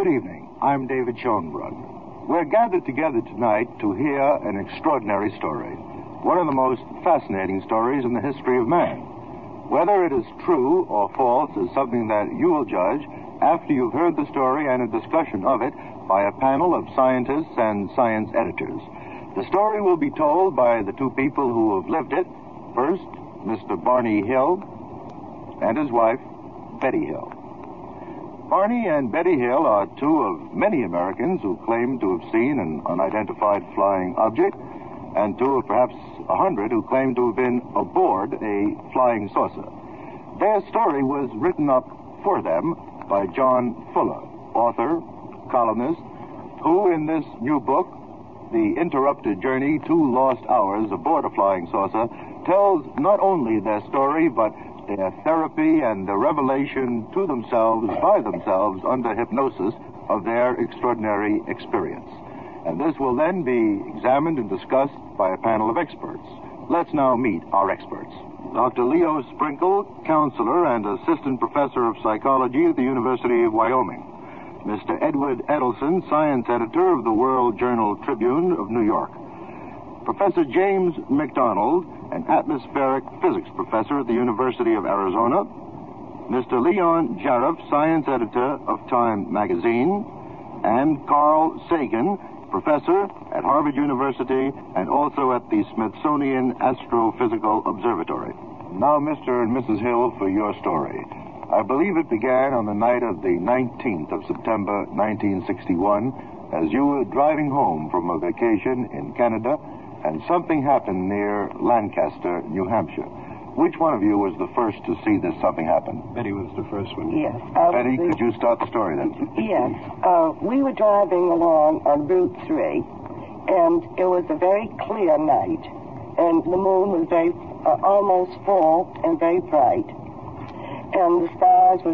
Good evening. I'm David Schoenbrunn. We're gathered together tonight to hear an extraordinary story. One of the most fascinating stories in the history of man. Whether it is true or false is something that you will judge after you've heard the story and a discussion of it by a panel of scientists and science editors. The story will be told by the two people who have lived it. First, Mr. Barney Hill and his wife, Betty Hill. Barney and Betty Hill are two of many Americans who claim to have seen an unidentified flying object, and two of perhaps 100 who claim to have been aboard a flying saucer. Their story was written up for them by John Fuller, author, columnist, who in this new book, The Interrupted Journey, 2 Lost Hours Aboard a Flying Saucer, tells not only their story, but their therapy and the revelation to themselves, by themselves, under hypnosis of their extraordinary experience. And this will then be examined and discussed by a panel of experts. Let's now meet our experts. Dr. Leo Sprinkle, counselor and assistant professor of psychology at the University of Wyoming. Mr. Edward Edelson, science editor of the World Journal Tribune of New York. Professor James McDonald, an atmospheric physics professor at the University of Arizona. Mr. Leon Jaref, science editor of Time magazine. And Carl Sagan, professor at Harvard University and also at the Smithsonian Astrophysical Observatory. Now, Mr. and Mrs. Hill, for your story. I believe it began on the night of the 19th of September, 1961, as you were driving home from a vacation in Canada, and something happened near Lancaster, New Hampshire. Which one of you was the first to see this something happen? Betty was the first one. Yes. Betty, could you start the story then? Yes. We were driving along on Route 3, and it was a very clear night, and the moon was very almost full and very bright, and the sky was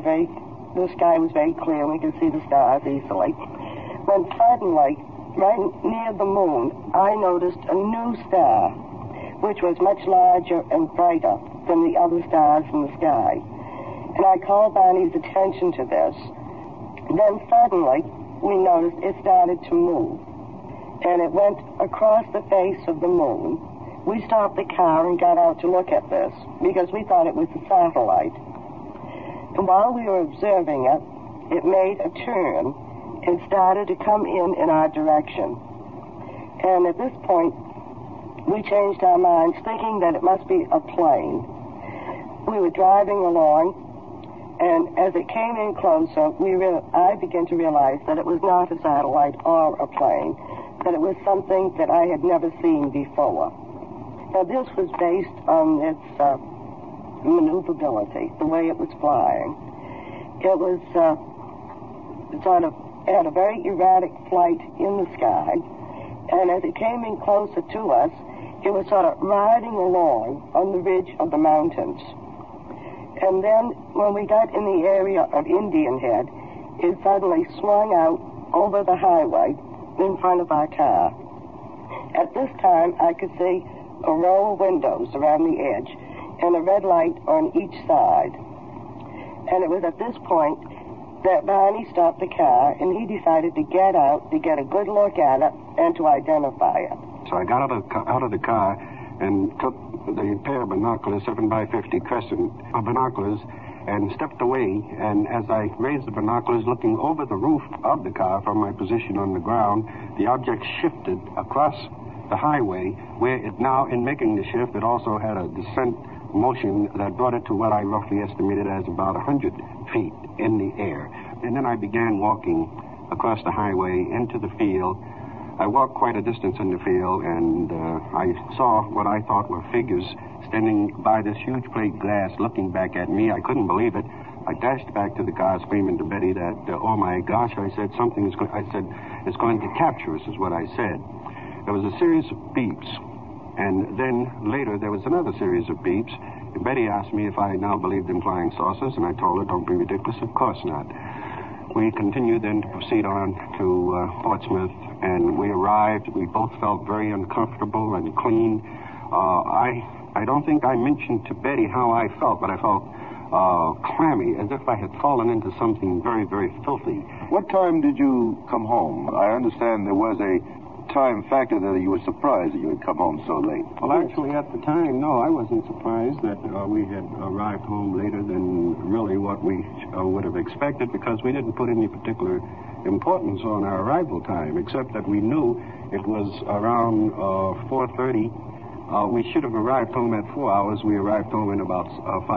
very clear, and we could see the stars easily. When suddenly, right near the moon, I noticed a new star, which was much larger and brighter than the other stars in the sky. And I called Barney's attention to this. Then suddenly, we noticed it started to move. And it went across the face of the moon. We stopped the car and got out to look at this, because we thought it was a satellite. And while we were observing it, it made a turn and started to come in our direction. And at this point, we changed our minds, thinking that it must be a plane. We were driving along, and as it came in closer, I began to realize that it was not a satellite or a plane, that it was something that I had never seen before. Now, this was based on its maneuverability, the way it was flying. It was had a very erratic flight in the sky, and as it came in closer to us, it was sort of riding along on the ridge of the mountains. And then when we got in the area of Indian Head, it suddenly swung out over the highway in front of our car. At this time, I could see a row of windows around the edge and a red light on each side. And it was at this point that Barney stopped the car, and he decided to get out to get a good look at it and to identify it. So I got out of the car and took the pair of binoculars, 7x50 crescent of binoculars, and stepped away. And as I raised the binoculars, looking over the roof of the car from my position on the ground, the object shifted across the highway, where it now, in making the shift, it also had a descent motion that brought it to what I roughly estimated as about 100 feet in the air. And then I began walking across the highway into the field. I walked quite a distance in the field, and I saw what I thought were figures standing by this huge plate glass looking back at me. I couldn't believe it. I dashed back to the car, screaming to Betty that, oh my gosh, I said, it's going to capture us, is what I said. There was a series of beeps, and then later there was another series of beeps. And Betty asked me if I now believed in flying saucers, and I told her, don't be ridiculous, of course not. We continued then to proceed on to Portsmouth, and we arrived. We both felt very uncomfortable and clean. I don't think I mentioned to Betty how I felt, but I felt clammy, as if I had fallen into something very, very filthy. What time did you come home? I understand there was a time factor that you were surprised that you had come home so late. Well, actually, at the time, no, I wasn't surprised that we had arrived home later than really what we would have expected, because we didn't put any particular importance on our arrival time, except that we knew it was around 4:30. We should have arrived home at 4 hours. We arrived home in about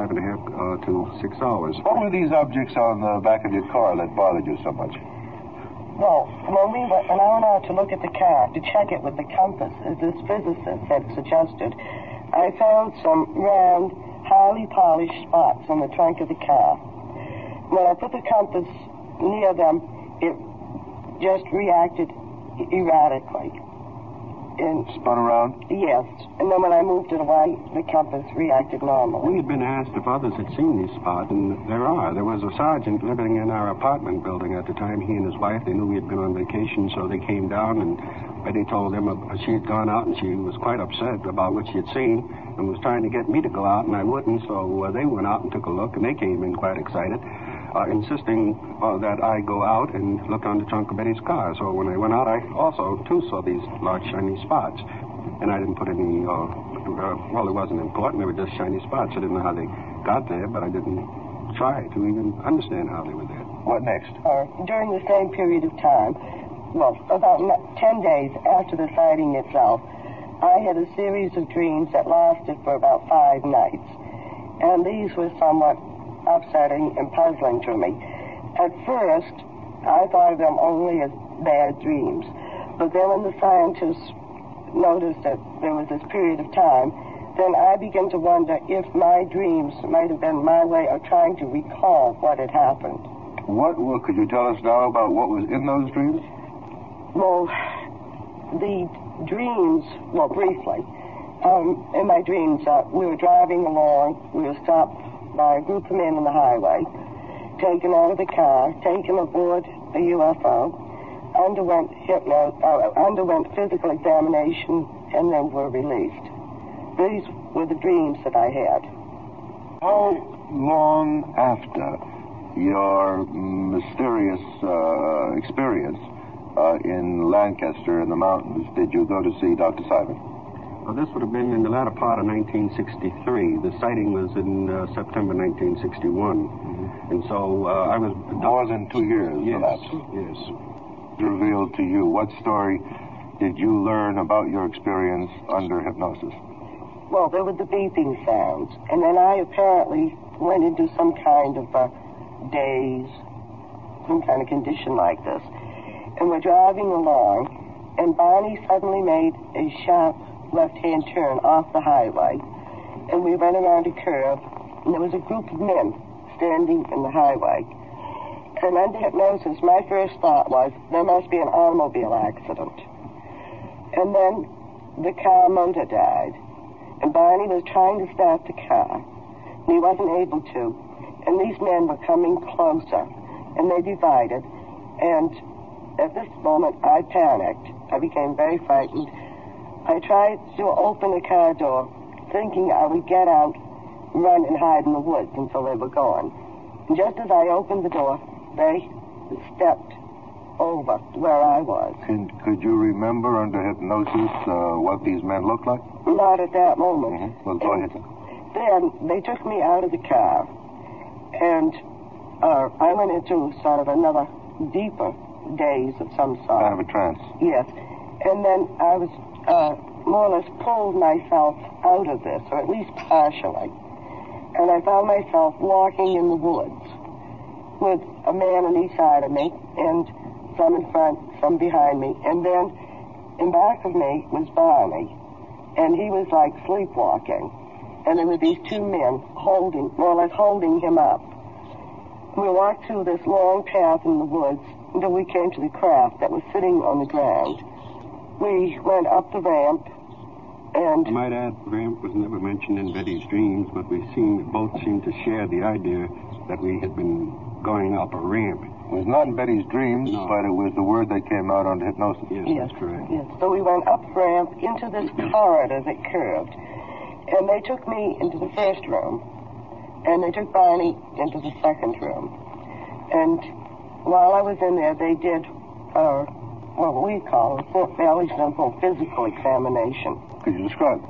5.5 to 6 hours. What were these objects on the back of your car that bothered you so much? Well, when I went out to look at the car, to check it with the compass, as this physicist had suggested, I found some round, highly polished spots on the trunk of the car. When I put the compass near them, it just reacted erratically. And spun around? Yes. And then when I moved it away, the compass reacted normally. We had been asked if others had seen these spots, and there are. There was a sergeant living in our apartment building at the time. He and his wife, they knew we had been on vacation, so they came down, and Betty told them she had gone out, and she was quite upset about what she had seen, and was trying to get me to go out, and I wouldn't, so they went out and took a look, and they came in quite excited, insisting that I go out and look on the trunk of Betty's car. So when I went out, I also, too, saw these large shiny spots. And I didn't put any, well, it wasn't important. They were just shiny spots. I didn't know how they got there, but I didn't try to even understand how they were there. What next? During the same period of time, well, about 10 days after the sighting itself, I had a series of dreams that lasted for about 5 nights. And these were somewhat upsetting and puzzling to me. At first, I thought of them only as bad dreams. But then when the scientists noticed that there was this period of time, then I began to wonder if my dreams might have been my way of trying to recall what had happened. What could you tell us now about what was in those dreams? Well, the dreams, well, briefly, in my dreams, we were driving along, we were stopped by a group of men on the highway, taken out of the car, taken aboard a UFO, underwent physical examination, and then were released. These were the dreams that I had. How long after your mysterious experience in Lancaster in the mountains did you go to see Dr. Simon? Well, this would have been in the latter part of 1963. The sighting was in September 1961. Mm-hmm. And so I was... More than 2 years, yes, perhaps. Yes. Revealed to you. What story did you learn about your experience under hypnosis? Well, there were the beeping sounds. And then I apparently went into some kind of daze, some kind of condition like this. And we're driving along, and Barney suddenly made a sharp left-hand turn off the highway, and we went around a curve, and there was a group of men standing in the highway. And under hypnosis, my first thought was, there must be an automobile accident. And then the car motor died, and Barney was trying to start the car, and he wasn't able to, and these men were coming closer, and they divided, and at this moment, I panicked. I became very frightened. I tried to open the car door, thinking I would get out, run and hide in the woods until they were gone. And just as I opened the door, they stepped over where I was. Could you remember under hypnosis what these men looked like? Not at that moment. Mm-hmm. Well, go ahead. Then they took me out of the car, and I went into sort of another deeper daze of some sort. Kind of a trance. Yes. And then I was more or less pulled myself out of this, or at least partially. And I found myself walking in the woods with a man on each side of me, and some in front, some behind me. And then in back of me was Barney, and he was like sleepwalking. And there were these 2 men more or less holding him up. We walked through this long path in the woods until we came to the craft that was sitting on the ground. We went up the ramp, and... I might add, the ramp was never mentioned in Betty's dreams, but both seemed to share the idea that we had been going up a ramp. It was not in Betty's dreams, no. But it was the word that came out under hypnosis. Yes, that's correct. Yes. So we went up the ramp into this corridor that curved, and they took me into the first room, and they took Barney into the second room. And while I was in there, they did what we call a fairly simple physical examination. Could you describe?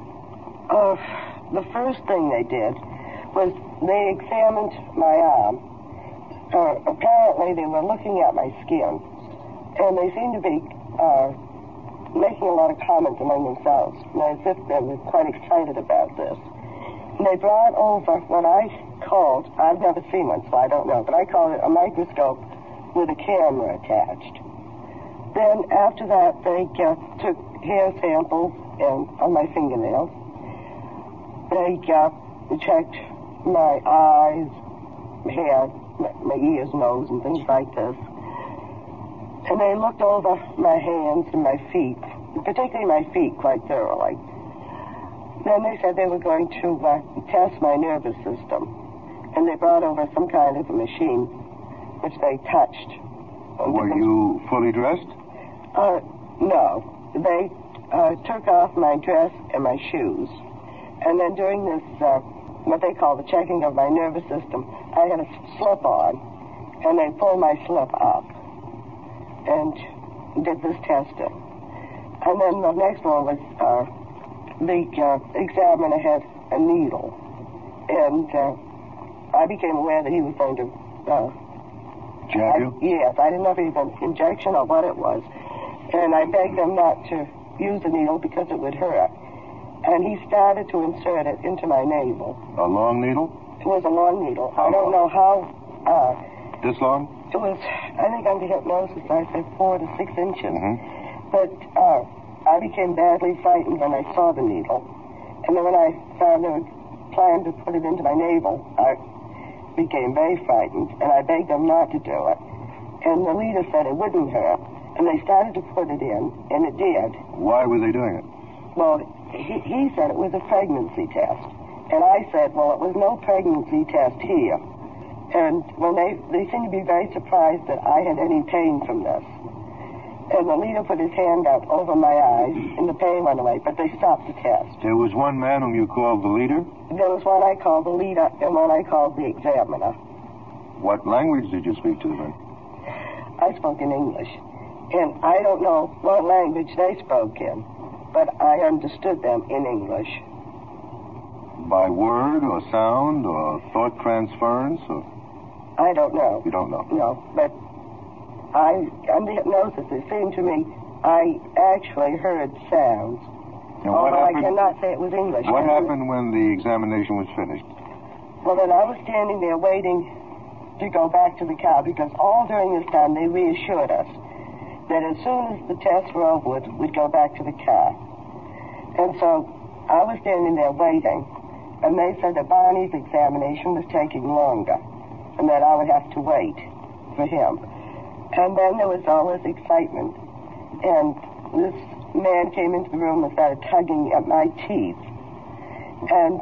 The first thing they did was they examined my arm. Apparently, they were looking at my skin, and they seemed to be making a lot of comments among themselves, as if they were quite excited about this. And they brought over what I called, I've never seen one, so I don't know, but I call it a microscope with a camera attached. Then, after that, they took hair samples on my fingernails. They checked my eyes, hair, my ears, nose, and things like this. And they looked over my hands and my feet, particularly my feet, quite thoroughly. Then they said they were going to test my nervous system. And they brought over some kind of a machine which they touched. Were you fully dressed? No. They took off my dress and my shoes. And then during this, what they call the checking of my nervous system, I had a slip on, and they pulled my slip up and did this testing. And then the next one was the examiner had a needle, and I became aware that he was going to jab you? Yes, I didn't know if it was an injection or what it was, and I begged them not to use the needle because it would hurt. And he started to insert it into my navel. A long needle? It was a long needle. I don't know how. This long? It was, I think under hypnosis, I said 4 to 6 inches. Mm-hmm. But I became badly frightened when I saw the needle. And then when I found they were planning to put it into my navel, I became very frightened. And I begged them not to do it. And the leader said it wouldn't hurt. And they started to put it in, and it did. Why were they doing it? Well, he said it was a pregnancy test. And I said, well, it was no pregnancy test here. And when they seemed to be very surprised that I had any pain from this. And the leader put his hand out over my eyes, and the pain went away, but they stopped the test. There was one man whom you called the leader? There was one I called the leader and one I called the examiner. What language did you speak to them? I spoke in English. And I don't know what language they spoke in, but I understood them in English. By word or sound or thought transference? Or... I don't know. You don't know? No, but under hypnosis, it seemed to me I actually heard sounds. And what although happened, I cannot say it was English. What happened when the examination was finished? Well, then I was standing there waiting to go back to the car because all during this time they reassured us that as soon as the tests were over, we'd go back to the car. And so I was standing there waiting, and they said that Barney's examination was taking longer, and that I would have to wait for him. And then there was all this excitement, and this man came into the room and started tugging at my teeth. And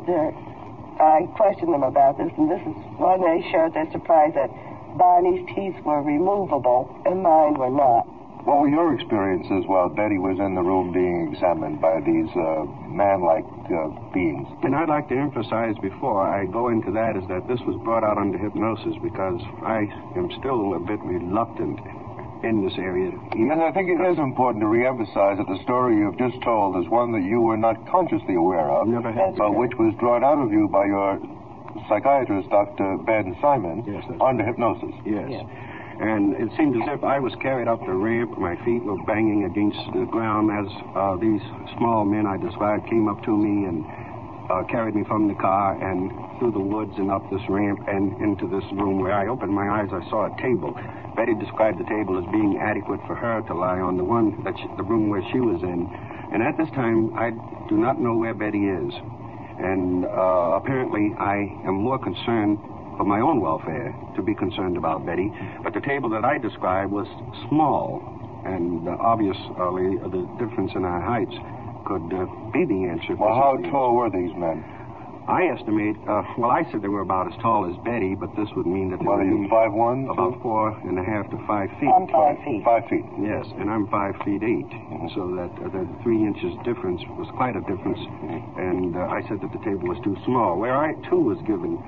I questioned them about this, and this is when they showed their surprise that Barney's teeth were removable and mine were not. What were your experiences while Betty was in the room being examined by these man-like beings? And I'd like to emphasize before I go into that is that this was brought out under hypnosis because I am still a bit reluctant in this area. And I think it is important to reemphasize that the story you've just told is one that you were not consciously aware of, Never had. but which was drawn out of you by your psychiatrist, Dr. Ben Simon, Yes, under hypnosis. Yes. And it seemed as if I was carried up the ramp. My feet were banging against the ground as these small men I described came up to me and carried me from the car and through the woods and up this ramp and into this room where I opened my eyes. I saw a table. Betty described the table as being adequate for her to lie on, the room where she was in. And at this time, I do not know where Betty is. And apparently I am more concerned for my own welfare to be concerned about Betty. But the table that I described was small, and obviously the difference in our heights could be the answer. Well, how tall were these men? I estimate, I said they were about as tall as Betty, but this would mean that they What are you, 5'1"? about 4.5 to 5 feet. I'm 5 feet. 5 feet. Yes, and I'm 5'8", so that the 3 inches difference was quite a difference. And I said that the table was too small, where I too was given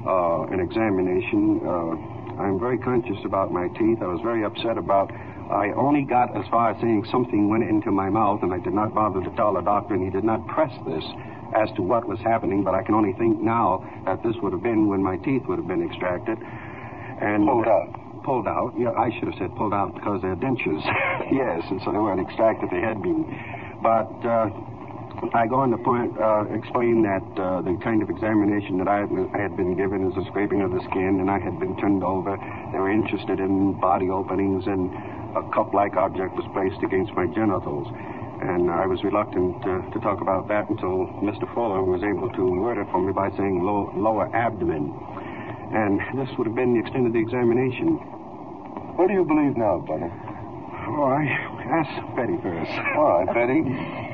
an examination. I'm very conscious about my teeth. I was very upset about... I only got as far as saying something went into my mouth, and I did not bother to tell the doctor, and he did not press this as to what was happening, but I can only think now that this would have been when my teeth would have been extracted. And pulled out. Pulled out. Yeah, I should have said pulled out because they're dentures. Yes, and so they weren't extracted, they had been. But I go on to explain that the kind of examination that I had been given is a scraping of the skin, and I had been turned over. They were interested in body openings, and a cup-like object was placed against my genitals. And I was reluctant to talk about that until Mr. Fuller was able to word it for me by saying lower abdomen. And this would have been the extent of the examination. What do you believe now, Bunny? Oh, I ask Betty first. All right, Betty.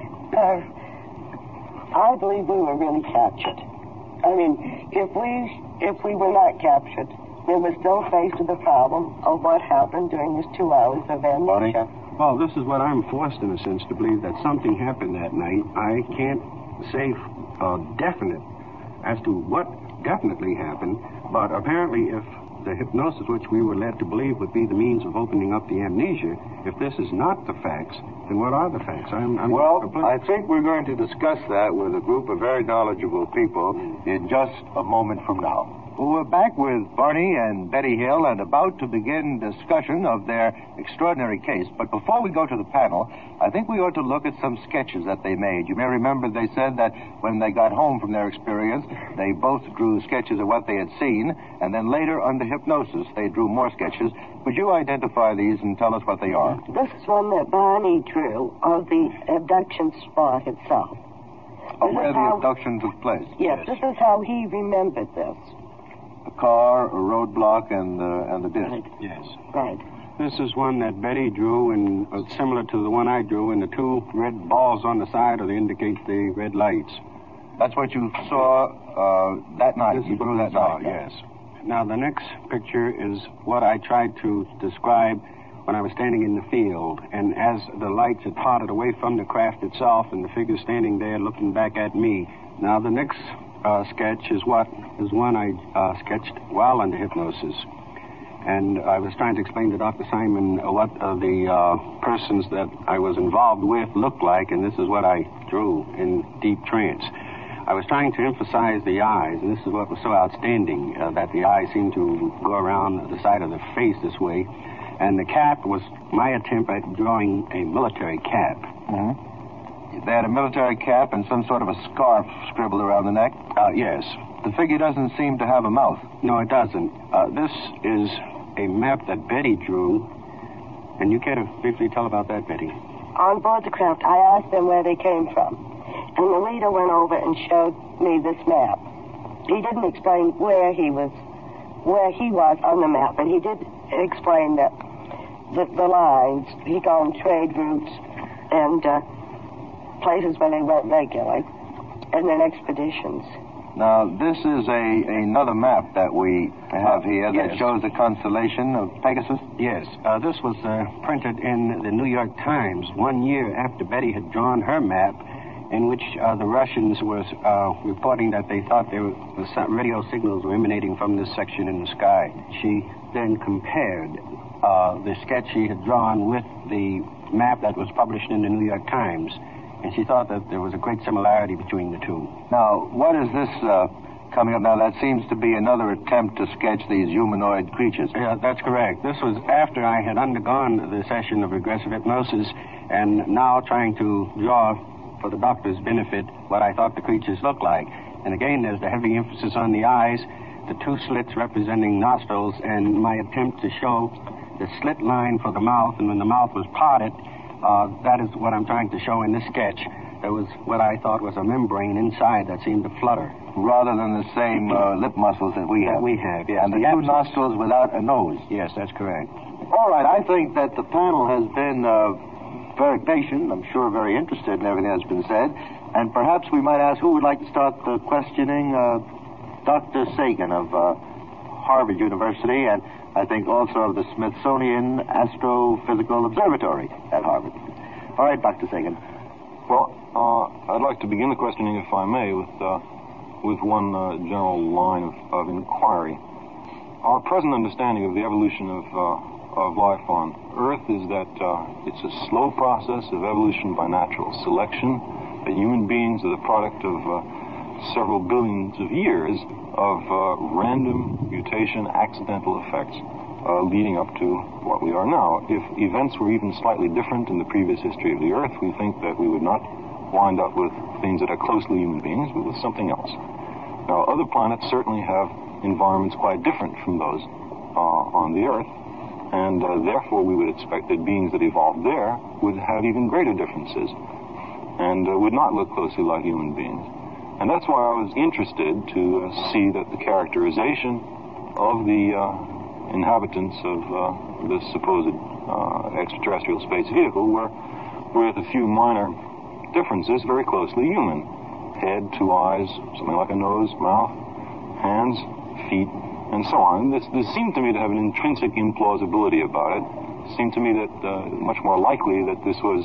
I believe we were really captured. I mean, if we were not captured, then we're still faced with the problem of what happened during these 2 hours of amnesia. Well, this is what I'm forced, in a sense, to believe that something happened that night. I can't say definite as to what definitely happened, but apparently if the hypnosis which we were led to believe would be the means of opening up the amnesia, if this is not the facts, then what are the facts? Well, I think we're going to discuss that with a group of very knowledgeable people in just a moment from now. Well, we're back with Barney and Betty Hill and about to begin discussion of their extraordinary case. But before we go to the panel, I think we ought to look at some sketches that they made. You may remember they said that when they got home from their experience, they both drew sketches of what they had seen, and then later, under hypnosis, they drew more sketches. Would you identify these and tell us what they are? This is one that Barney drew of the abduction spot itself. Where the abduction took place. Yes, this is how he remembered this. A car, a roadblock, and the disc. Right. Yes. Right. This is one that Betty drew, and similar to the one I drew, and the two red balls on the side to indicate the red lights. That's what you saw that night. You drew that night. Yes. Now, the next picture is what I tried to describe when I was standing in the field, and as the lights had parted away from the craft itself, and the figure standing there looking back at me. Now, the next sketch is one I sketched while under hypnosis. And I was trying to explain to Dr. Simon what the persons that I was involved with looked like, and this is what I drew in deep trance. I was trying to emphasize the eyes, and this is what was so outstanding, that the eyes seemed to go around the side of the face this way. And the cap was my attempt at drawing a military cap. Mm-hmm. They had a military cap and some sort of a scarf scribbled around the neck? Yes. The figure doesn't seem to have a mouth. No, it doesn't. This is a map that Betty drew. And you care to briefly tell about that, Betty? On board the craft, I asked them where they came from. And the leader went over and showed me this map. He didn't explain where he was on the map, but he did explain that the lines, he called them trade routes, and places where they went regularly, and then expeditions. Now, this is another map that we have here that shows the constellation of Pegasus? Yes. This was printed in the New York Times 1 year after Betty had drawn her map, in which the Russians were reporting that they thought there was radio signals were emanating from this section in the sky. She then compared the sketch she had drawn with the map that was published in the New York Times. And she thought that there was a great similarity between the two. Now, what is this coming up now? That seems to be another attempt to sketch these humanoid creatures. Yeah, that's correct. This was after I had undergone the session of regressive hypnosis and now trying to draw, for the doctor's benefit, what I thought the creatures looked like. And again, there's the heavy emphasis on the eyes, the two slits representing nostrils, and my attempt to show the slit line for the mouth, and when the mouth was parted, that is what I'm trying to show in this sketch. There was what I thought was a membrane inside that seemed to flutter. Rather than the same lip muscles that we have. We have, yes. And the two nostrils without a nose. Yes, that's correct. All right, I think that the panel has been very patient, I'm sure very interested in everything that's been said. And perhaps we might ask who would like to start the questioning. Dr. Sagan of Harvard University, and I think also of the Smithsonian Astrophysical Observatory at Harvard. All right, Dr. Sagan. Well, I'd like to begin the questioning, if I may, with with one general line of inquiry. Our present understanding of the evolution of life on Earth is that it's a slow process of evolution by natural selection, that human beings are the product of several billions of years of random mutation, accidental effects leading up to what we are now. If events were even slightly different in the previous history of the Earth, we think that we would not wind up with things that are closely human beings, but with something else. Now, other planets certainly have environments quite different from those on the Earth, and therefore we would expect that beings that evolved there would have even greater differences and would not look closely like human beings. And that's why I was interested to see that the characterization of the inhabitants of this supposed extraterrestrial space vehicle were, with a few minor differences, very closely human. Head, two eyes, something like a nose, mouth, hands, feet, and so on. This seemed to me to have an intrinsic implausibility about it. It seemed to me that much more likely that this was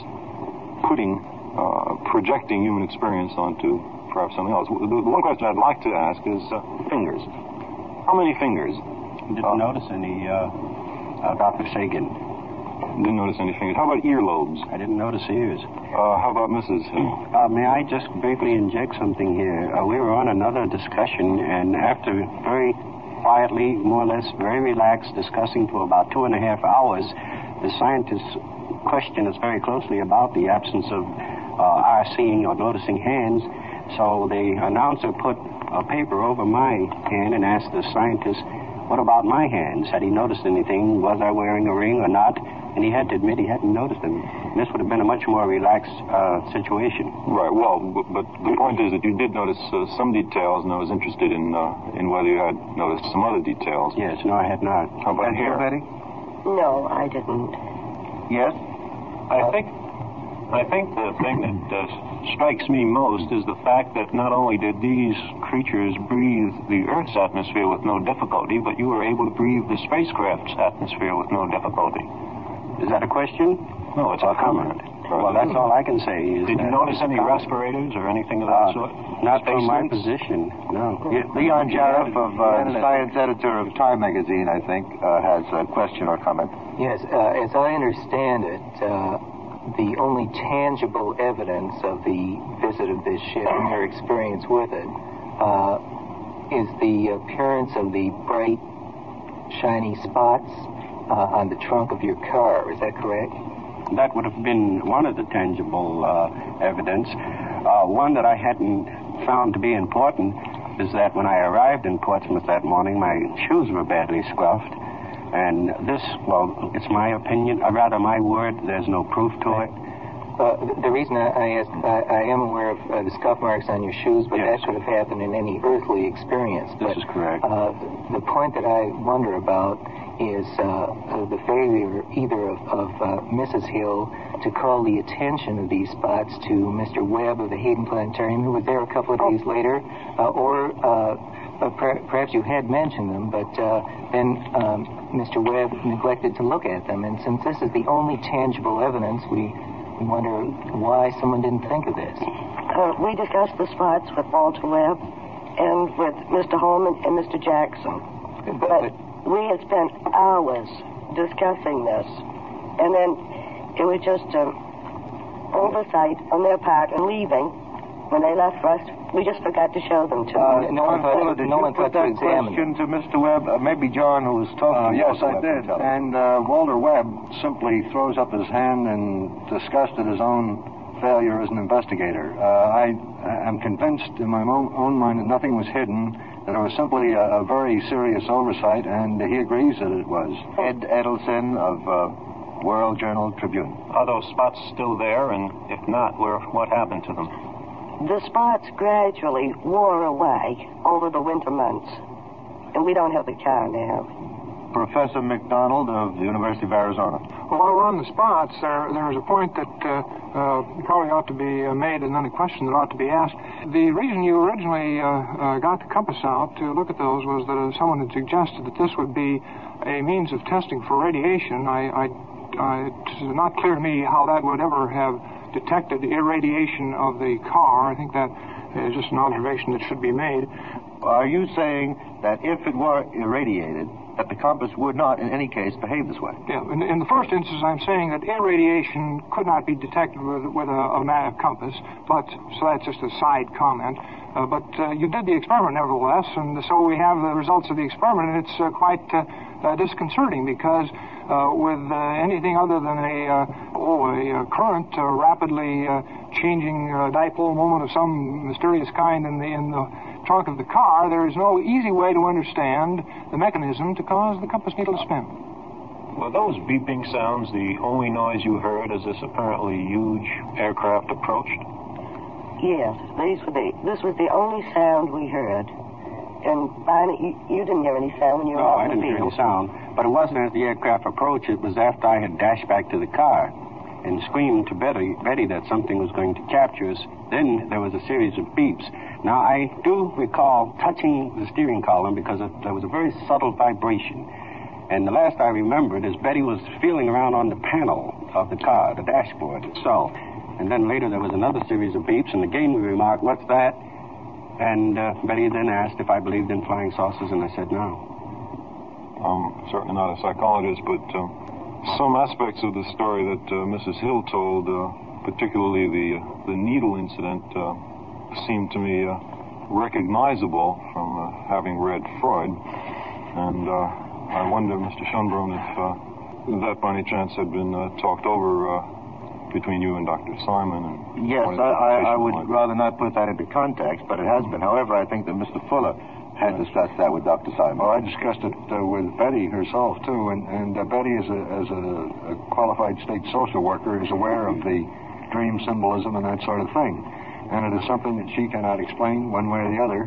projecting human experience onto perhaps something else. The one question I'd like to ask is fingers. How many fingers? Didn't notice any, Dr. Sagan. Didn't notice any fingers. How about earlobes? I didn't notice ears. How about Mrs. Hill? May I just briefly inject something here? We were on another discussion, and after very quietly, more or less, very relaxed, discussing for about 2.5 hours, the scientists questioned us very closely about the absence of our seeing or noticing hands. So the announcer put a paper over my hand and asked the scientist, what about my hands? Had he noticed anything? Was I wearing a ring or not? And he had to admit he hadn't noticed them. And this would have been a much more relaxed situation. Right. Well, but the point is that you did notice some details, and I was interested in whether you had noticed some other details. Yes. No, I had not. How about hair? Betty? No, I didn't. Yes? I think the thing that strikes me most is the fact that not only did these creatures breathe the Earth's atmosphere with no difficulty, but you were able to breathe the spacecraft's atmosphere with no difficulty. Is that a question? No, it's a comment. Well, that's all I can say. Did you notice any respirators or anything of that sort? Not from my position, no. Leon Jariff, science editor of Time magazine, I think, has a question or comment. Yes, as I understand it, the only tangible evidence of the visit of this ship and their experience with it is the appearance of the bright, shiny spots on the trunk of your car. Is that correct? That would have been one of the tangible evidence. One that I hadn't found to be important is that when I arrived in Portsmouth that morning, my shoes were badly scuffed. And this, well, it's my opinion, or rather my word, there's no proof to it. The reason I asked, I am aware of the scuff marks on your shoes, but yes, that could have happened in any earthly experience. This is correct. The point that I wonder about is the failure either of Mrs. Hill to call the attention of these spots to Mr. Webb of the Hayden Planetarium, who was there a couple of days later, or perhaps you had mentioned them, but then Mr. Webb neglected to look at them. And since this is the only tangible evidence, we wonder why someone didn't think of this. We discussed the spots with Walter Webb and with Mr. Holman and Mr. Jackson. But we had spent hours discussing this, and then it was just oversight on their part and leaving. When they left for us, we just forgot to show them to them. No one thought to examine question to Mr. Webb? Maybe John, who's talking to Yes, Walter I Webb, did. And Walter Webb simply throws up his hand in disgust at his own failure as an investigator. I am convinced in my own mind that nothing was hidden, that it was simply a very serious oversight, and he agrees that it was. Ed Edelson of World Journal Tribune. Are those spots still there? And if not, what happened to them? The spots gradually wore away over the winter months, and we don't have the car now. Professor McDonald of the University of Arizona. Well, while we're on the spots, there is a point that probably ought to be made, and then a question that ought to be asked. The reason you originally got the compass out to look at those was that someone had suggested that this would be a means of testing for radiation. It's not clear to me how that would ever have detected the irradiation of the car. I think that is just an observation that should be made. Are you saying that if it were irradiated, that the compass would not, in any case, behave this way? Yeah, in the first instance, I'm saying that irradiation could not be detected with a compass, but, so that's just a side comment. But you did the experiment, nevertheless, and so we have the results of the experiment, and it's quite disconcerting because with anything other than a current rapidly changing dipole moment of some mysterious kind in the trunk of the car, there is no easy way to understand the mechanism to cause the compass needle to spin. Were those beeping sounds the only noise you heard as this apparently huge aircraft approached? Yes, this was the only sound we heard. And Barney, you didn't hear any sound when you were out in the field. No, I didn't hear any sound. But it wasn't as the aircraft approached. It was after I had dashed back to the car and screamed to Betty that something was going to capture us. Then there was a series of beeps. Now, I do recall touching the steering column because there was a very subtle vibration. And the last I remembered is Betty was feeling around on the panel of the car, the dashboard itself. And then later there was another series of beeps, and again we remarked, "What's that?" And Betty then asked if I believed in flying saucers, and I said no. I'm certainly not a psychologist, but some aspects of the story that Mrs. Hill told, particularly the needle incident, seemed to me recognizable from having read Freud. And I wonder, Mr. Schönbrunn, if that by any chance had been talked over between you and Dr. Simon. And yes, I would rather not put that into context, but it has been. However, I think that Mr. Fuller had discussed that with Dr. Simon. Well, I discussed it with Betty herself, too, and Betty, as a qualified state social worker, is aware of the dream symbolism and that sort of thing. And it is something that she cannot explain one way or the other.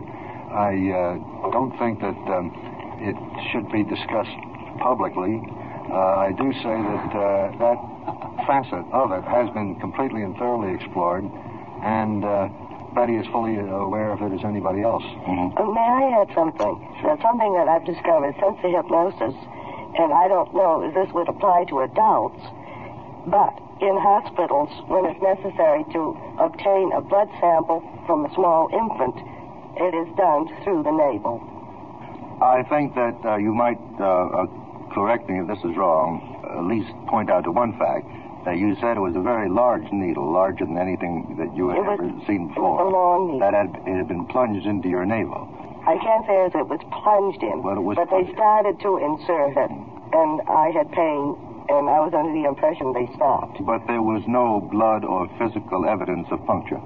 I don't think that it should be discussed publicly. I do say that that facet of it has been completely and thoroughly explored, and Betty is fully aware of it as anybody else. Mm-hmm. May I add something? Sure. Something that I've discovered since the hypnosis, and I don't know if this would apply to adults, but in hospitals, when it's necessary to obtain a blood sample from a small infant, it is done through the navel. I think that you might correct me if this is wrong, at least point out to one fact, that you said it was a very large needle, larger than anything that you had ever seen before. It was a long needle. That it had been plunged into your navel. I can't say as it was plunged in, well, but they started to insert it, and I had pain, and I was under the impression they stopped. But there was no blood or physical evidence of puncture?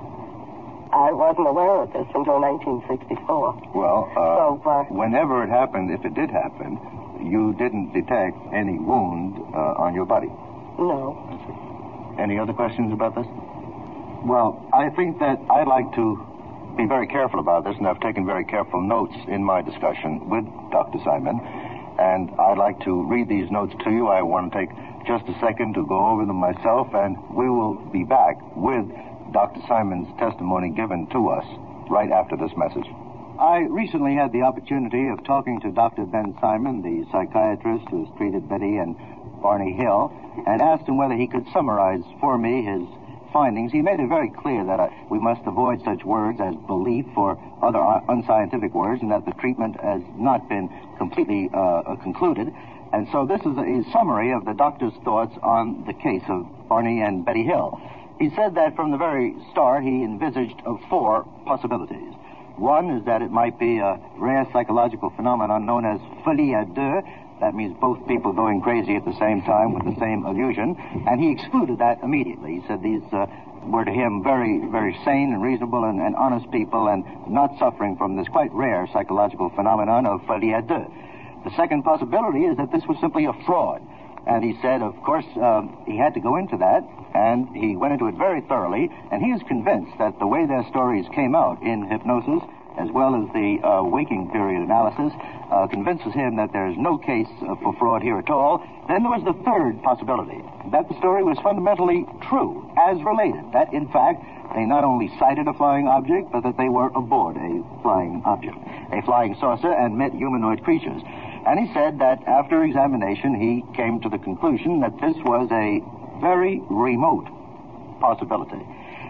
I wasn't aware of this until 1964. Well, whenever it happened, if it did happen, you didn't detect any wound on your body? No. Any other questions about this? Well, I think that I'd like to be very careful about this, and I've taken very careful notes in my discussion with Dr. Simon, and I'd like to read these notes to you. I want to take just a second to go over them myself, and we will be back with Dr. Simon's testimony given to us right after this message. I recently had the opportunity of talking to Dr. Ben Simon, the psychiatrist who has treated Betty and Barney Hill, and asked him whether he could summarize for me his findings. He made it very clear that we must avoid such words as belief or other unscientific words, and that the treatment has not been completely concluded. And so this is a summary of the doctor's thoughts on the case of Barney and Betty Hill. He said that from the very start he envisaged 4 possibilities. One is that it might be a rare psychological phenomenon known as folie à deux. That means both people going crazy at the same time with the same illusion. And he excluded that immediately. He said these were to him very, very sane and reasonable and honest people and not suffering from this quite rare psychological phenomenon of folie à deux. The second possibility is that this was simply a fraud. And he said, of course, he had to go into that, and he went into it very thoroughly, and he is convinced that the way their stories came out in hypnosis, as well as the waking period analysis, convinces him that there is no case for fraud here at all. Then there was the third possibility, that the story was fundamentally true, as related, that, in fact, they not only sighted a flying object, but that they were aboard a flying object, a flying saucer, and met humanoid creatures. And he said that after examination, he came to the conclusion that this was a very remote possibility.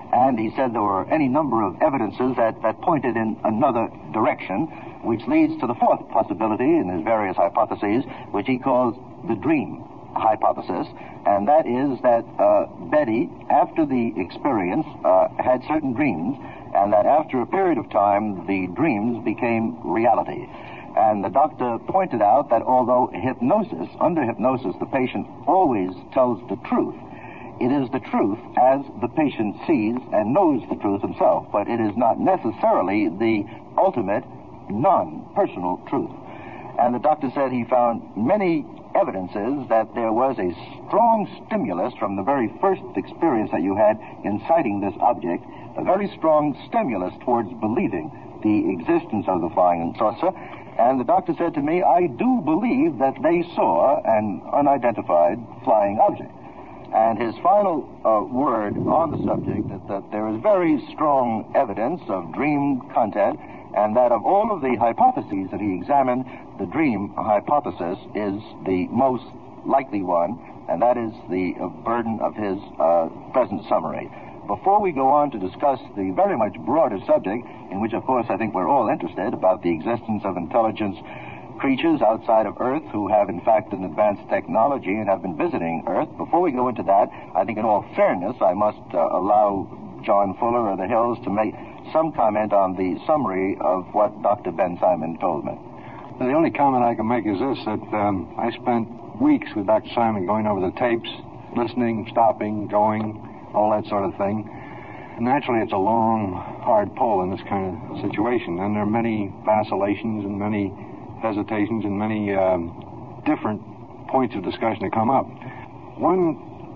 And he said there were any number of evidences that pointed in another direction, which leads to the fourth possibility in his various hypotheses, which he calls the dream hypothesis. And that is that Betty, after the experience, had certain dreams, and that after a period of time, the dreams became reality. And the doctor pointed out that although under hypnosis, the patient always tells the truth, it is the truth as the patient sees and knows the truth himself, but it is not necessarily the ultimate non-personal truth. And the doctor said he found many evidences that there was a strong stimulus from the very first experience that you had in sighting this object, a very strong stimulus towards believing the existence of the flying saucer. And the doctor said to me, I do believe that they saw an unidentified flying object. And his final word on the subject is that there is very strong evidence of dream content, and that of all of the hypotheses that he examined, the dream hypothesis is the most likely one, and that is the burden of his present summary. Before we go on to discuss the very much broader subject, in which, of course, I think we're all interested, about the existence of intelligence creatures outside of Earth who have, in fact, an advanced technology and have been visiting Earth, before we go into that, I think in all fairness, I must allow John Fuller of the Hills to make some comment on the summary of what Dr. Ben Simon told me. The only comment I can make is this, that I spent weeks with Dr. Simon going over the tapes, listening, stopping, going, all that sort of thing. And naturally, it's a long, hard pull in this kind of situation, and there are many vacillations and many hesitations and many different points of discussion that come up. One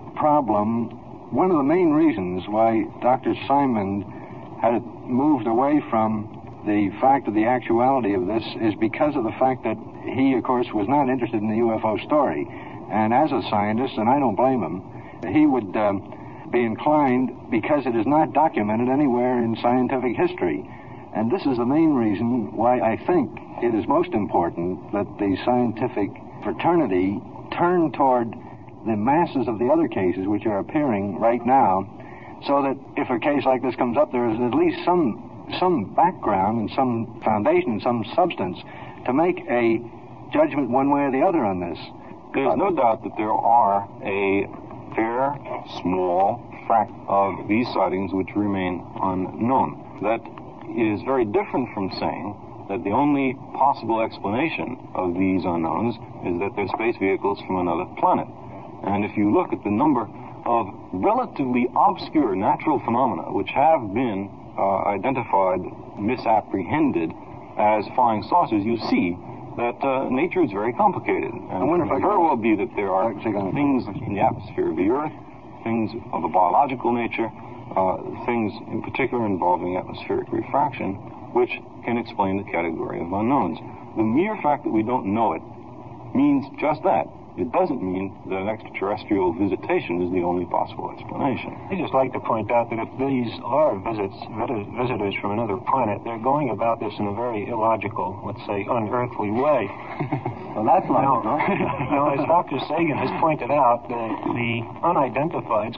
of the main reasons why Dr. Simon had moved away from the fact of the actuality of this is because of the fact that he, of course, was not interested in the UFO story. And as a scientist, and I don't blame him, he would be inclined, because it is not documented anywhere in scientific history. And this is the main reason why I think it is most important that the scientific fraternity turn toward the masses of the other cases which are appearing right now, so that if a case like this comes up, there is at least some background and some foundation, some substance to make a judgment one way or the other on this. There's no doubt that there are a fair, small fraction of these sightings which remain unknown. That is very different from saying that the only possible explanation of these unknowns is that they're space vehicles from another planet. And if you look at the number of relatively obscure natural phenomena which have been identified, misapprehended as flying saucers, you see that nature is very complicated. And I wonder if it very well be that there are things in the atmosphere of the Earth, things of a biological nature, things in particular involving atmospheric refraction, which can explain the category of unknowns. The mere fact that we don't know it means just that. It doesn't mean that an extraterrestrial visitation is the only possible explanation. I'd just like to point out that if these are visitors from another planet, they're going about this in a very illogical, let's say, unearthly way. Well, that's logical. Now, as Dr. Sagan has pointed out, the unidentifieds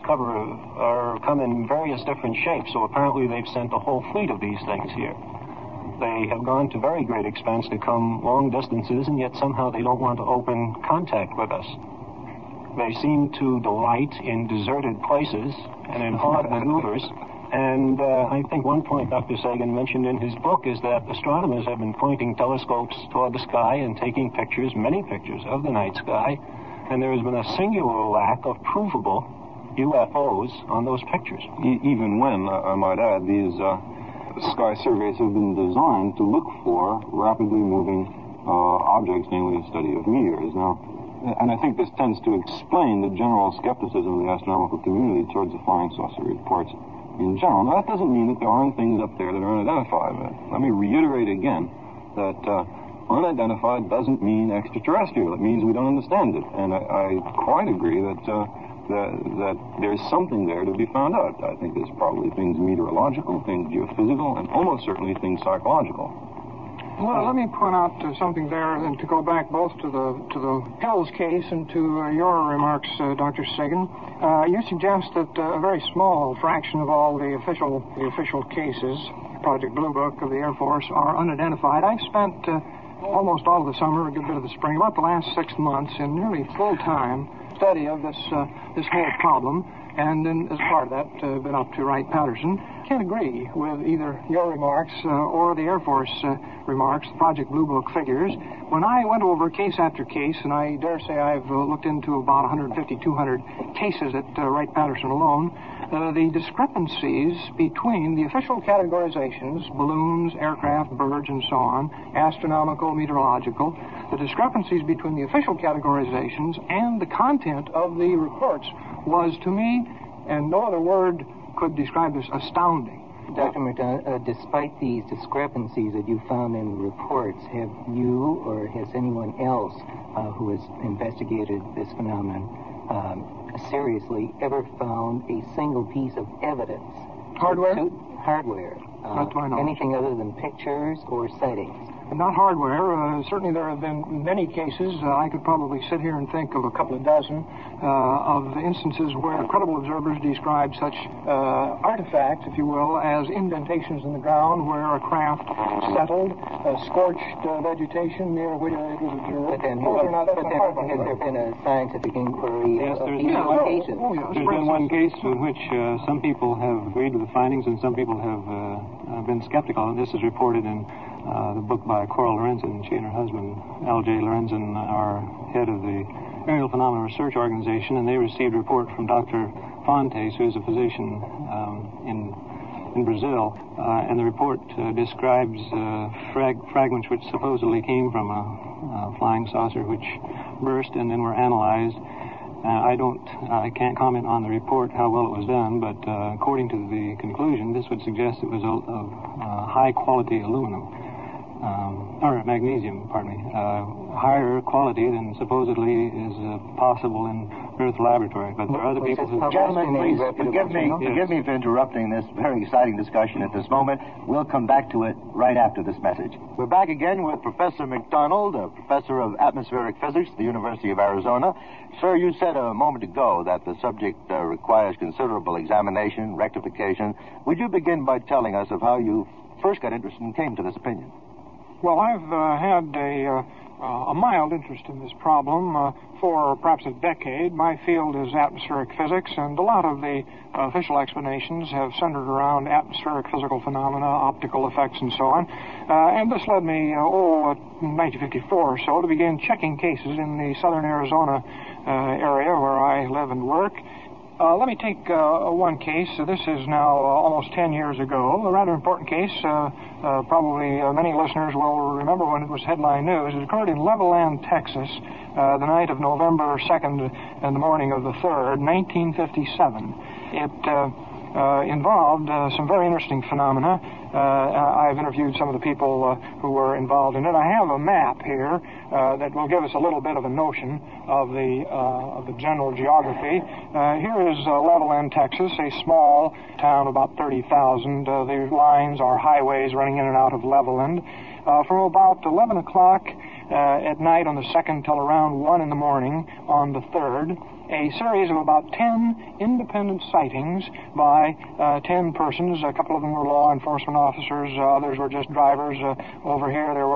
come in various different shapes, so apparently they've sent a whole fleet of these things here. They have gone to very great expense to come long distances, and yet somehow they don't want to open contact with us. They seem to delight in deserted places and in odd maneuvers. And I think one point Dr. Sagan mentioned in his book is that astronomers have been pointing telescopes toward the sky and taking pictures, many pictures, of the night sky, and there has been a singular lack of provable UFOs on those pictures. Even when, I might add, these sky surveys have been designed to look for rapidly moving objects, namely the study of meteors. Now, and I think this tends to explain the general skepticism of the astronomical community towards the flying saucer reports in general. Now, that doesn't mean that there aren't things up there that are unidentified. Let me reiterate again that unidentified doesn't mean extraterrestrial. It means we don't understand it. And I quite agree that there's something there to be found out. I think there's probably things meteorological, things geophysical, and almost certainly things psychological. Well, let me point out something there, and to go back both to the Hills case and to your remarks, Dr. Sagan. You suggest that a very small fraction of all the official cases, Project Blue Book of the Air Force, are unidentified. I've spent almost all of the summer, a good bit of the spring, about the last 6 months, in nearly full-time study of this whole problem. And then, as part of that, been up to Wright-Patterson. Can't agree with either your remarks or the Air Force remarks, the Project Blue Book figures. When I went over case after case, and I dare say I've looked into about 150, 200 cases at Wright-Patterson alone, the discrepancies between the official categorizations, balloons, aircraft, birds, and so on, astronomical, meteorological, the discrepancies between the official categorizations and the content of the reports was, to me, and no other word could describe this, astounding. Dr. McDonough, despite these discrepancies that you found in the reports, have you or has anyone else who has investigated this phenomenon seriously ever found a single piece of evidence? Hardware? Hardware. Not to my knowledge. Anything other than pictures or sightings? Not hardware. Certainly there have been many cases. I could probably sit here and think of a couple of dozen of instances where credible observers describe such artifacts, if you will, as indentations in the ground where a craft settled, scorched vegetation near which it was observed. But has there been a scientific inquiry? Yes, there's been one case in which some people have agreed with the findings and some people have been skeptical. And this is reported in the book by Coral Lorenzen. She and her husband, L.J. Lorenzen, are head of the Aerial Phenomena Research Organization, and they received a report from Dr. Fontes, who is a physician in Brazil, and the report describes fragments which supposedly came from a flying saucer which burst and then were analyzed. I can't comment on the report, how well it was done, but according to the conclusion, this would suggest it was a high-quality aluminum. Or magnesium, pardon me, higher quality than supposedly is possible in Earth laboratory. But there are other people who... Gentlemen, please forgive me for interrupting this very exciting discussion at this moment. We'll come back to it right after this message. We're back again with Professor McDonald, a professor of atmospheric physics at the University of Arizona. Sir, you said a moment ago that the subject requires considerable examination, rectification. Would you begin by telling us of how you first got interested and came to this opinion? Well, I've had a mild interest in this problem for perhaps a decade. My field is atmospheric physics, and a lot of the official explanations have centered around atmospheric physical phenomena, optical effects, and so on. And this led me, in 1954 or so, to begin checking cases in the southern Arizona area where I live and work. Let me take one case. This is now almost 10 years ago, a rather important case. Probably many listeners will remember when it was headline news. It occurred in Levelland, Texas, the night of November 2nd and the morning of the 3rd, 1957. It involved some very interesting phenomena. I've interviewed some of the people who were involved in it. I have a map here that will give us a little bit of a notion of the general geography. Here is Levelland, Texas, a small town, about 30,000. The lines are highways running in and out of Levelland. From about 11 o'clock at night on the 2nd till around 1 in the morning on the 3rd, a series of about 10 independent sightings by 10 persons. A couple of them were law enforcement officers. Others were just drivers. Over here, there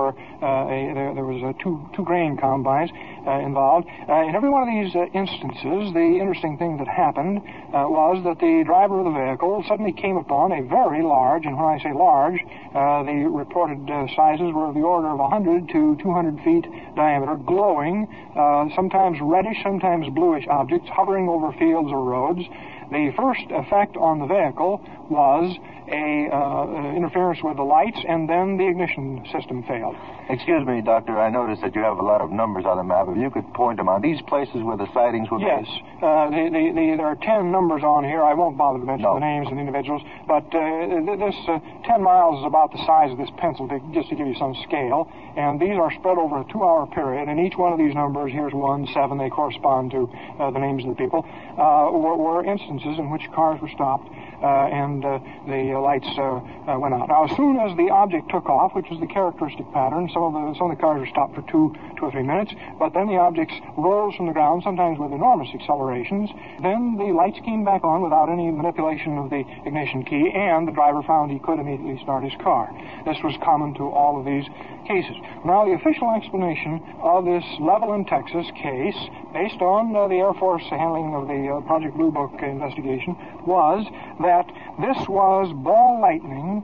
was two grain combines involved. In every one of these instances, the interesting thing that happened was that the driver of the vehicle suddenly came upon a very large, and when I say large, the reported sizes were of the order of 100 to 200 feet diameter, glowing, sometimes reddish, sometimes bluish objects hovering over fields or roads. The first effect on the vehicle was interference with the lights, and then the ignition system failed. Excuse me, Doctor, I noticed that you have a lot of numbers on the map. If you could point them out. These places where the sightings were made? Yes. There are 10 numbers on here. I won't bother to mention the names of the individuals, but this 10 miles is about the size of this pencil, just to give you some scale, and these are spread over a 2-hour period, and each one of these numbers, here's 1, 7, they correspond to the names of the people, were instances instances in which cars were stopped and the lights went out. Now, as soon as the object took off, which was the characteristic pattern, some of the cars were stopped for 2 or 3 minutes, but then the objects rose from the ground, sometimes with enormous accelerations. Then the lights came back on without any manipulation of the ignition key, and the driver found he could immediately start his car. This was common to all of these cases. Now, the official explanation of this Levelland, Texas case, based on the Air Force handling of the Project Blue Book investigation, was that this was ball lightning.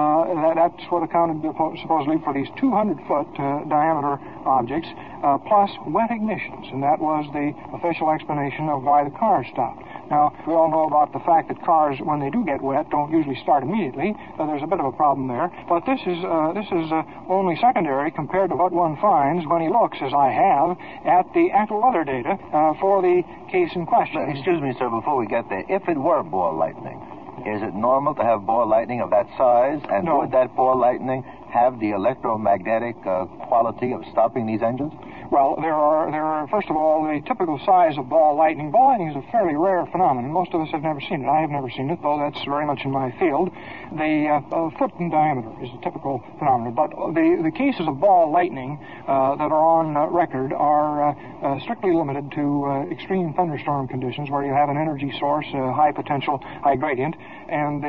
That's what accounted supposedly for these 200-foot diameter objects, plus wet ignitions, and that was the official explanation of why the car stopped. Now, we all know about the fact that cars, when they do get wet, don't usually start immediately. There's a bit of a problem there. But this is only secondary compared to what one finds when he looks, as I have, at the actual weather data for the case in question. Excuse me, sir, before we get there. If it were ball lightning, is it normal to have ball lightning of that size? And no. Would that ball lightning have the electromagnetic quality of stopping these engines? Well, there are, first of all, the typical size of ball lightning. Ball lightning is a fairly rare phenomenon. Most of us have never seen it. I have never seen it, though that's very much in my field. The foot in diameter is a typical phenomenon. But the cases of ball lightning that are on record are strictly limited to extreme thunderstorm conditions where you have an energy source, high potential, high gradient, and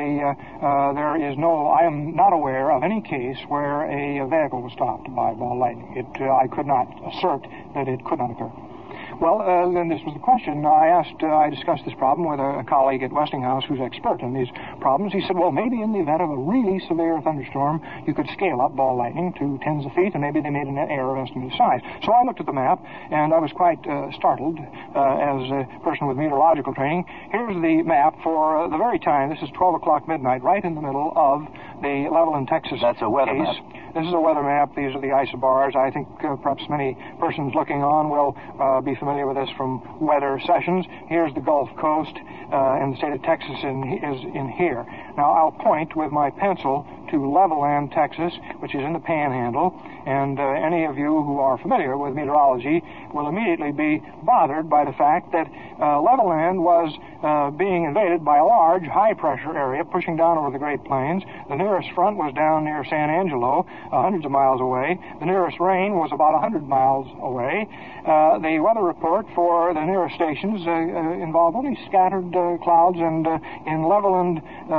there is I am not aware of any case where a vehicle was stopped by ball lightning. I could not assert that it could not occur. Well, then this was the question. I discussed this problem with a colleague at Westinghouse who's expert in these problems. He said, well, maybe in the event of a really severe thunderstorm, you could scale up ball lightning to tens of feet, and maybe they made an error of estimate of size. So I looked at the map, and I was quite startled as a person with meteorological training. Here's the map for the very time. This is 12 o'clock midnight, right in the middle of the Levelland, Texas That's a weather case. map. This is a weather map. These are the isobars. I think perhaps many persons looking on will be familiar with this from weather sessions. Here's the Gulf Coast, and the state of Texas is in here. Now, I'll point with my pencil to Levelland, Texas, which is in the Panhandle, and any of you who are familiar with meteorology will immediately be bothered by the fact that Levelland was being invaded by a large high-pressure area pushing down over the Great Plains. The nearest front was down near San Angelo, hundreds of miles away. The nearest rain was about 100 miles away. The weather report for the nearest stations involved only scattered clouds, and in Levelland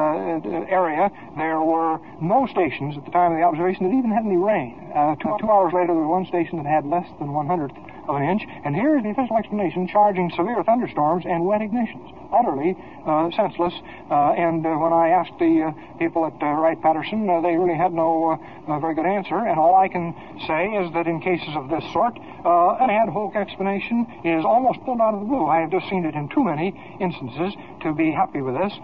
area there were no stations at the time of the observation that even had any rain. 2 hours later, there was one station that had less than 1/100th of an inch, and here is the official explanation charging severe thunderstorms and wet ignitions. Utterly senseless, and when I asked the people at Wright-Patterson, they really had no very good answer, and all I can say is that in cases of this sort, an ad hoc explanation is almost pulled out of the blue. I have just seen it in too many instances to be happy with this.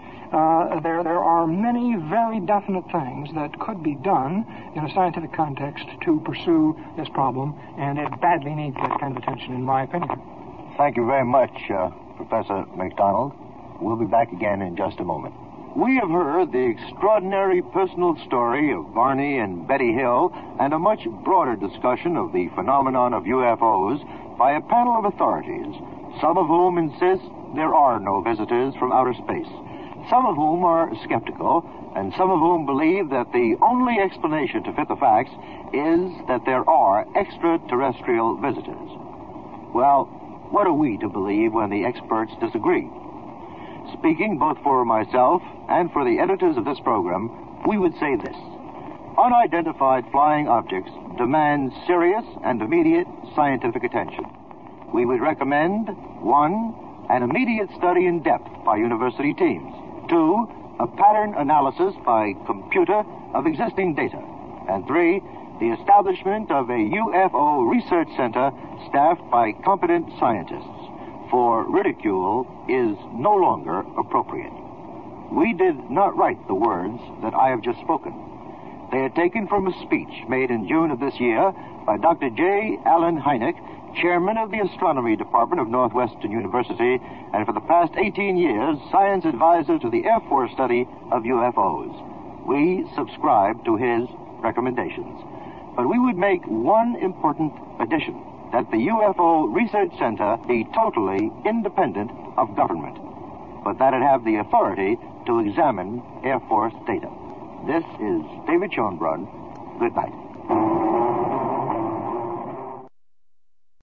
There are many very definite things that could be done in a scientific context to pursue this problem, and it badly needs that kind of attention, in my opinion. Thank you very much, Professor McDonald. We'll be back again in just a moment. We have heard the extraordinary personal story of Barney and Betty Hill, and a much broader discussion of the phenomenon of UFOs by a panel of authorities, some of whom insist there are no visitors from outer space, some of whom are skeptical, and some of whom believe that the only explanation to fit the facts is that there are extraterrestrial visitors. Well, what are we to believe when the experts disagree? Speaking both for myself and for the editors of this program, we would say this: unidentified flying objects demand serious and immediate scientific attention. We would recommend 1, an immediate study in depth by university teams; 2, a pattern analysis by computer of existing data; and 3, the establishment of a UFO research center staffed by competent scientists, for ridicule is no longer appropriate. We did not write the words that I have just spoken. They are taken from a speech made in June of this year by Dr. J. Allen Hynek, chairman of the Astronomy Department of Northwestern University, and for the past 18 years, science advisor to the Air Force study of UFOs. We subscribe to his recommendations. But we would make one important addition: that the UFO Research Center be totally independent of government. but that it have the authority to examine Air Force data. This is David Schoenbrunn. Good night.